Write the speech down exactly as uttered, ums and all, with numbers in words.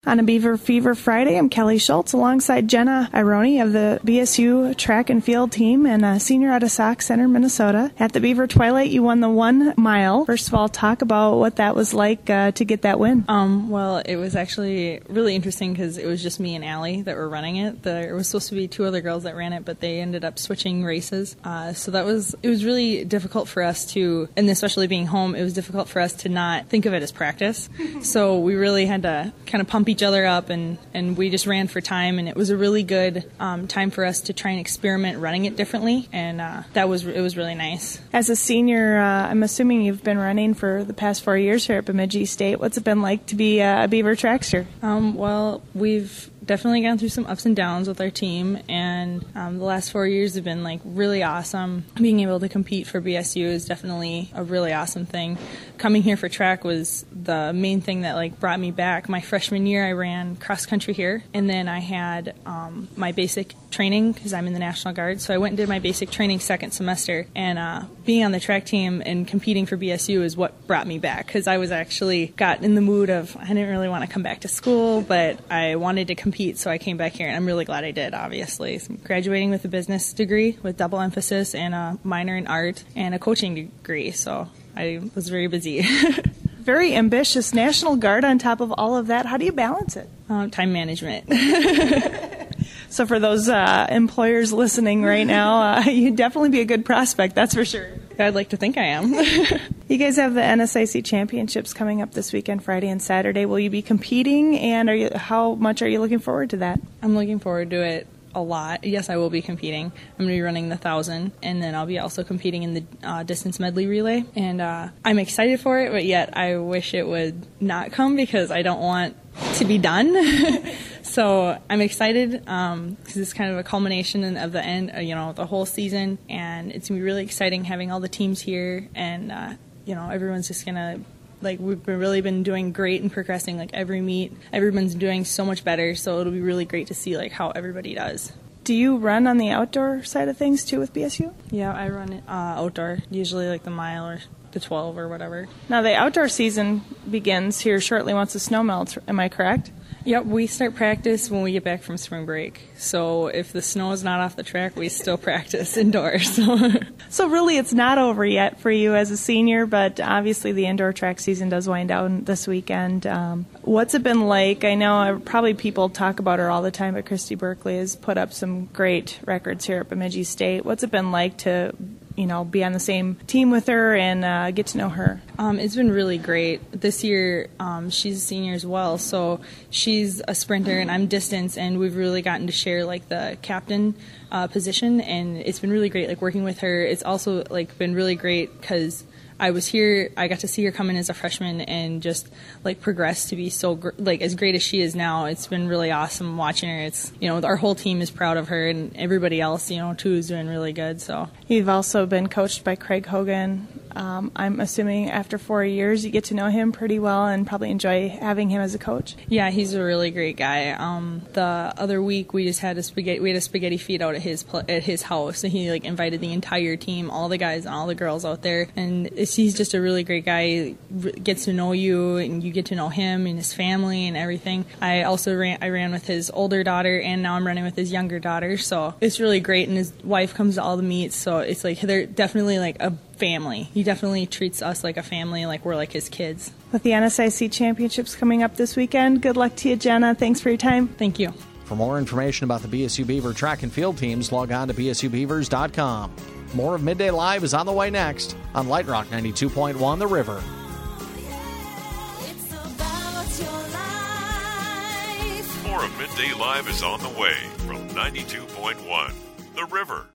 On a Beaver Fever Friday, I'm Kelly Schultz alongside Jenna Ironi of the B S U track and field team and a senior out of Sauk Center, Minnesota. At the Beaver Twilight, you won the one mile. First of all, talk about what that was like uh, to get that win. Um, well, it was actually really interesting because it was just me and Allie that were running it. There was supposed to be two other girls that ran it, but they ended up switching races. Uh, so that was, it was really difficult for us to, and especially being home, it was difficult for us to not think of it as practice. So we really had to kind of pump each other up, and, and we just ran for time, and it was a really good um, time for us to try and experiment running it differently, and uh, that was it was really nice. As a senior, uh, I'm assuming you've been running for the past four years here at Bemidji State. What's it been like to be a Beaver trackster? Um, well, we've definitely gone through some ups and downs with our team, and um, the last four years have been like really awesome. Being able to compete for B S U is definitely a really awesome thing. Coming here for track was the main thing that like brought me back. My freshman year I ran cross country here, and then I had um, my basic training because I'm in the National Guard, so I went and did my basic training second semester, and uh, being on the track team and competing for B S U is what brought me back, because I was actually got in the mood of I didn't really want to come back to school, but I wanted to compete, so I came back here, and I'm really glad I did, obviously. So I'm graduating with a business degree with double emphasis and a minor in art and a coaching degree, so I was very busy. Very ambitious. National Guard on top of all of that. How do you balance it? Um, time management. So for those uh, employers listening right now, uh, you'd definitely be a good prospect, that's for sure. I'd like to think I am. You guys have the N S I C championships coming up this weekend, Friday and Saturday. Will you be competing, and are you, how much are you looking forward to that? I'm looking forward to it a lot. Yes, I will be competing. I'm going to be running the thousand, and then I'll be also competing in the uh, distance medley relay. And uh, I'm excited for it, but yet I wish it would not come because I don't want to be done. So I'm excited because um, it's kind of a culmination of the end, uh, you know, the whole season, and it's going to be really exciting having all the teams here, and uh, you know, everyone's just going to, like, we've been really been doing great and progressing, like, every meet. Everyone's doing so much better, so it'll be really great to see, like, how everybody does. Do you run on the outdoor side of things, too, with B S U? Yeah, I run uh, outdoor, usually, like, the mile or the twelve or whatever. Now, the outdoor season begins here shortly once the snow melts. Am I correct? Yep, we start practice when we get back from spring break. So if the snow is not off the track, we still practice indoors. So. So really it's not over yet for you as a senior, but obviously the indoor track season does wind down this weekend. Um, what's it been like? I know uh, probably people talk about her all the time, but Christy Berkeley has put up some great records here at Bemidji State. What's it been like to, you know, be on the same team with her and uh, get to know her? Um, it's been really great. This year, um, she's a senior as well, so she's a sprinter and I'm distance, and we've really gotten to share like the captain uh, position, and it's been really great. Like working with her, it's also like been really great because I was here, I got to see her come in as a freshman and just like progress to be so gr- like as great as she is now. It's been really awesome watching her. It's, you know, our whole team is proud of her, and everybody else, you know, too, is doing really good. So you've also been coached by Craig Hogan. Um, I'm assuming after four years you get to know him pretty well and probably enjoy having him as a coach. Yeah, he's a really great guy. Um, the other week we just had a spaghetti we had a spaghetti feed out at his pl- at his house, and he like invited the entire team, all the guys and all the girls out there, and it's, he's just a really great guy. He gets to know you, and you get to know him and his family and everything. I also ran I ran with his older daughter, and now I'm running with his younger daughter, so it's really great. And his wife comes to all the meets, so it's like they're definitely like a family. He definitely treats us like a family, like we're like his kids. With the N S I C championships coming up this weekend, good luck to you, Jenna. Thanks for your time. Thank you. For more information about the B S U Beaver track and field teams, log on to b s u beavers dot com. More of Midday Live is on the way next on Light Rock ninety-two point one The River. More of Midday Live is on the way from ninety-two point one The River.